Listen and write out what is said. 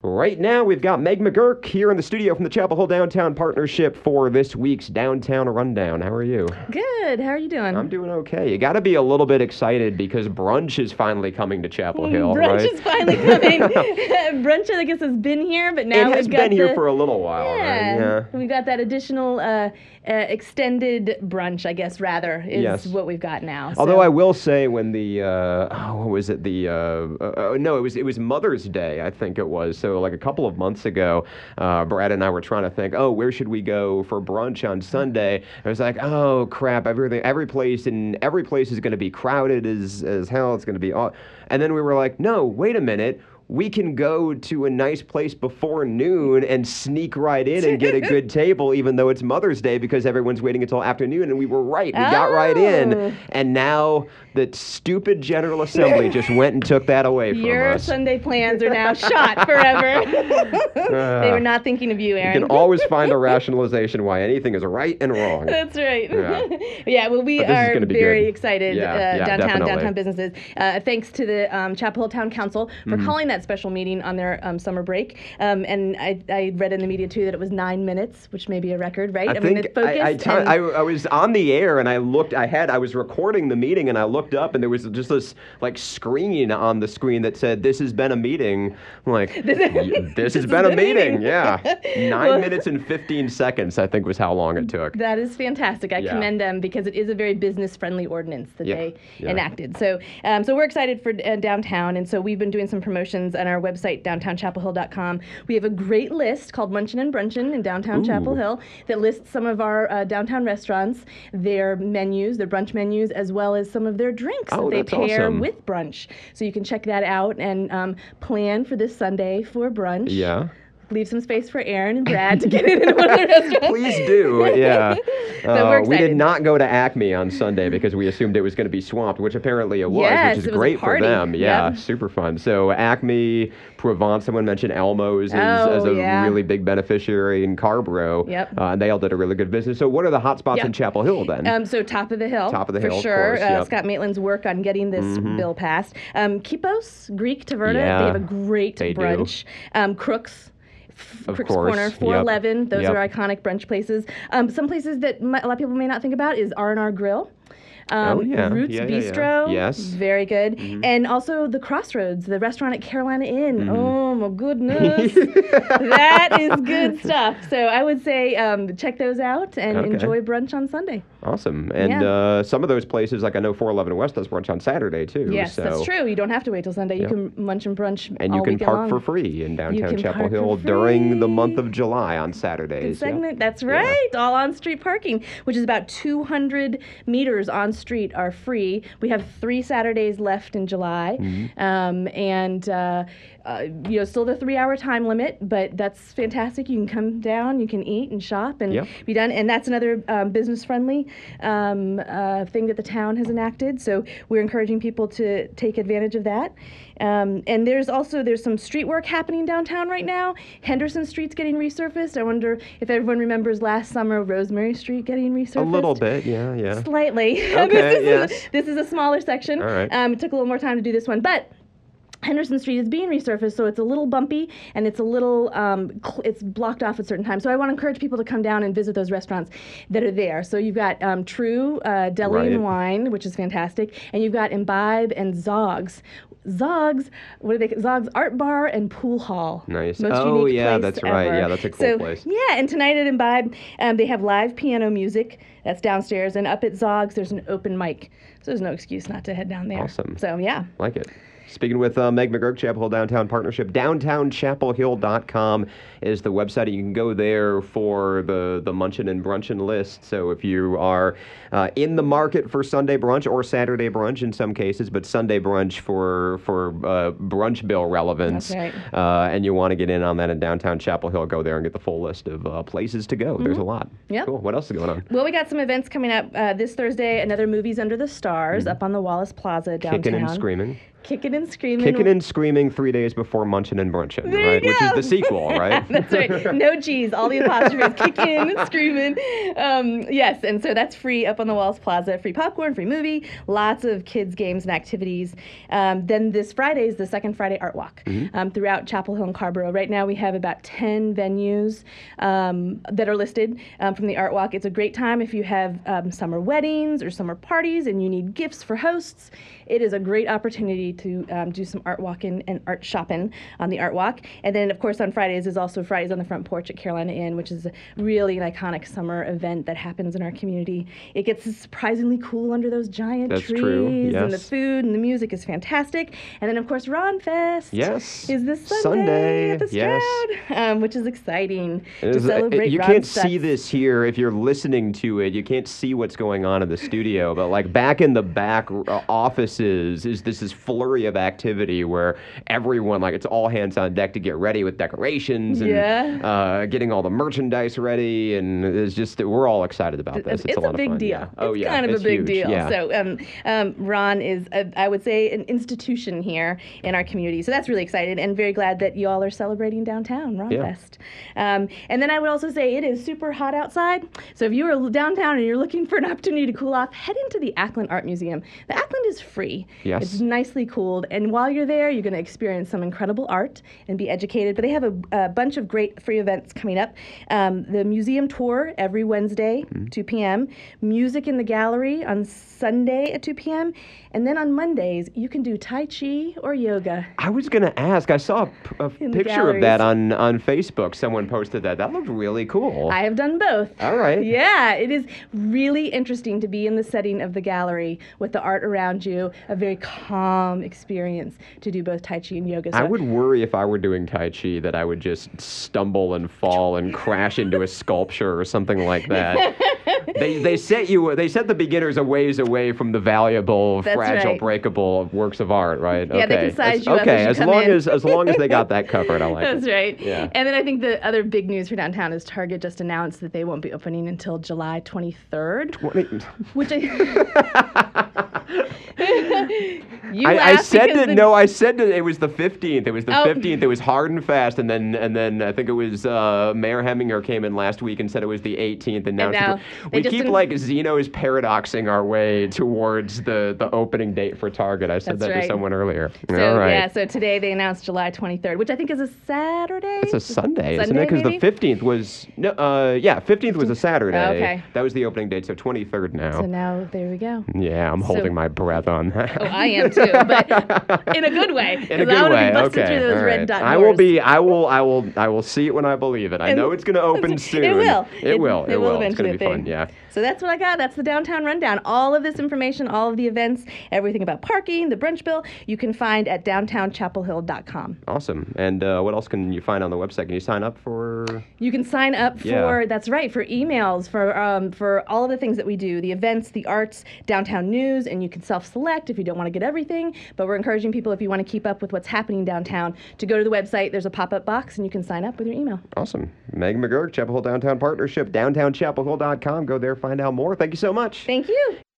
Right now, we've got Meg McGurk here in the studio from the Chapel Hill Downtown Partnership for this week's Downtown Rundown. How are you? Good. How are you doing? I'm doing okay. You got to be a little bit excited because brunch is finally coming to Chapel Hill, brunch right? is finally coming. Brunch, I guess, has been here, but now it has we've got been here for a little while, yeah, right? Yeah. We've got that additional extended brunch, I guess, rather, is Yes. what we've got now. Although I will say when the, what was it? No, it was Mother's Day, I think it was. So like a couple of months ago, Brad and I were trying to think, where should we go for brunch on Sunday? I was like, oh crap, every place is going to be crowded as hell. It's going to be all, and then we were like, no, wait a minute. We can go to a nice place before noon and sneak right in and get a good table, even though it's Mother's Day, because everyone's waiting until afternoon. And we were right. We got right in. And now the stupid General Assembly just went and took that away from us. Your Sunday plans are now shot forever. They were not thinking of you, Aaron. You can always find a rationalization why anything is right and wrong. That's right. Yeah, well, we are very excited, downtown businesses. Thanks to the Chapel Hill Town Council for calling that special meeting on their summer break. And I read in the media, too, that it was 9 minutes, which may be a record, right? I was on the air and I was recording the meeting and I looked up and there was just this like screen on the screen that said, "This has been a meeting." I'm like, this has been a meeting. Yeah. 9 minutes and 15 seconds, I think, was how long it took. That is fantastic. I commend them because it is a very business-friendly ordinance that they enacted. So we're excited for downtown, and so we've been doing some promotions on our website, downtownchapelhill.com. We have a great list called Munchin' and Brunchin' in downtown Chapel Hill that lists some of our downtown restaurants, their menus, their brunch menus, as well as some of their drinks that they pair with brunch. So you can check that out and plan for this Sunday for brunch. Yeah. Leave some space for Aaron and Brad to get into one of the restaurants. Please do, yeah. So we did not go to Acme on Sunday because we assumed it was going to be swamped, which apparently it was, which is great for them. Yeah, super fun. So Acme, Provence, someone mentioned Elmo's as a really big beneficiary in Carborough. Yep. And they all did a really good business. So what are the hot spots in Chapel Hill then? So Top of the Hill. Top of the Hill, for sure. Of course, Scott Maitland's work on getting this bill passed. Kipos, Greek Taverna, they have a great brunch. Crooks. Crooks Corner, 411. Those are iconic brunch places. Some places that a lot of people may not think about is R&R Grill. Roots Bistro, yes, very good, and also the Crossroads, the restaurant at Carolina Inn. Oh my goodness, that is good stuff. So I would say check those out and enjoy brunch on Sunday. Awesome, and some of those places, like I know 411 West does brunch on Saturday too. Yes, that's true. You don't have to wait till Sunday. You can munch and brunch and you can park for free in downtown Chapel Hill during the month of July on Saturdays. Good segment. That's right. All on-street parking, which is about 200 meters on street are free. We have 3 Saturdays left in July, still the 3-hour time limit, but that's fantastic. You can come down, you can eat and shop and be done. And that's another business-friendly thing that the town has enacted. So we're encouraging people to take advantage of that. And there's some street work happening downtown right now. Henderson Street's getting resurfaced. I wonder if everyone remembers last summer Rosemary Street getting resurfaced. A little bit, yeah. Slightly. Okay, this is a smaller section. All right. It took a little more time to do this one, but Henderson Street is being resurfaced, so it's a little bumpy and it's a little, it's blocked off at certain times. So I want to encourage people to come down and visit those restaurants that are there. So you've got True Deli and Wine, which is fantastic, and you've got Imbibe and Zogs. Zogs Art Bar and Pool Hall. Nice. Most unique place that's ever. right. Yeah, that's a cool place. Yeah, and tonight at Imbibe, they have live piano music. That's downstairs, and up at Zogs, there's an open mic. So there's no excuse not to head down there. Awesome. So yeah. Like it. Speaking with Meg McGurk, Chapel Hill Downtown Partnership, downtownchapelhill.com is the website. You can go there for the Munchin' and Brunchin' list. So if you are in the market for Sunday brunch or Saturday brunch in some cases, but Sunday brunch for brunch bill relevance, that's right. and you want to get in on that in downtown Chapel Hill, go there and get the full list of places to go. There's a lot. Yep. Cool. What else is going on? Well, we got some events coming up this Thursday. Another Movies Under the Stars up on the Wallace Plaza downtown. Kicking and Screaming. Kicking and Screaming. Kicking and Screaming 3 days before Munchin' and Brunchin', right? Which is the sequel, right? That's right. No G's, all the apostrophes. Kicking and Screaming. Yes, and so that's free up on the Walls Plaza. Free popcorn, free movie, lots of kids' games and activities. Then this Friday is the second Friday Art Walk throughout Chapel Hill and Carrboro. Right now we have about 10 venues that are listed from the Art Walk. It's a great time if you have summer weddings or summer parties and you need gifts for hosts. It is a great opportunity to do some art walking and art shopping on the Art Walk. And then, of course, on Fridays is also Fridays on the Front Porch at Carolina Inn, which is really an iconic summer event that happens in our community. It gets surprisingly cool under those giant trees, yes. And the food and the music is fantastic. And then, of course, Ron Fest is this Sunday at the Stroud, which is exciting to celebrate You Ron can't Fest. see this here if you're listening to it. You can't see what's going on in the studio, but like back in the back offices is this flurry of activity where everyone, like, it's all hands on deck to get ready with decorations and getting all the merchandise ready, and it's just, we're all excited about this. It's a lot of fun. It's a big deal. Yeah. Oh, it's yeah. kind of It's a big huge. deal. Yeah. So Ron is, I would say, an institution here in our community. So that's really exciting, and very glad that you all are celebrating downtown Ron Fest. And then I would also say it is super hot outside. So if you are downtown and you're looking for an opportunity to cool off, head into the Ackland Art Museum. The Ackland is free. Yes. It's nicely cooled, and while you're there, you're going to experience some incredible art and be educated. But they have a bunch of great free events coming up. The museum tour every Wednesday, 2 p.m. Music in the gallery on Sunday at 2 p.m. And then on Mondays, you can do Tai Chi or yoga. I was going to ask. I saw a picture of that on Facebook. Someone posted that. That looked really cool. I have done both. All right. Yeah, it is really interesting to be in the setting of the gallery with the art around you, a very calm experience to do both Tai Chi and yoga. So I would worry if I were doing Tai Chi that I would just stumble and fall and crash into a sculpture or something like that. They set the beginners a ways away from the valuable, fragile, breakable works of art, right? Yeah, they can size you up as you come in. as long as they got that covered, I like it. That's right. Yeah. And then I think the other big news for downtown is Target just announced that they won't be opening until July 23rd. Which I said that it was the 15th. It was the 15th. It was hard and fast, and then I think it was Mayor Heminger came in last week and said it was the 18th, and now we keep like Zeno's paradoxing our way towards the opening date for Target. I said to someone earlier. So, all right. Yeah, so today they announced July 23rd, which I think is a Saturday. It's a Sunday, isn't it? Because the 15th was 15th was a Saturday. Okay. That was the opening date, so 23rd now. So now there we go. Yeah, I'm holding my breath on that. Oh, I am too, but in a good way. In a good way. I want to be busted through those red dot doors. I will see it when I believe it. I know it's going to open soon. It will. It will. Eventually. It's going to be fun. Yeah. So that's what I got. That's the Downtown Rundown. All of this information, all of the events, everything about parking, the brunch bill, you can find at downtownchapelhill.com. Awesome. And what else can you find on the website? Can you sign up for? You can sign up for, that's right, for emails, for all of the things that we do, the events, the arts, downtown news, and you can self-select if you don't want to get everything. But we're encouraging people, if you want to keep up with what's happening downtown, to go to the website. There's a pop-up box, and you can sign up with your email. Awesome. Megan McGurk, Chapel Hill Downtown Partnership, downtownchapelhill.com. Go there, find out more. Thank you so much. Thank you.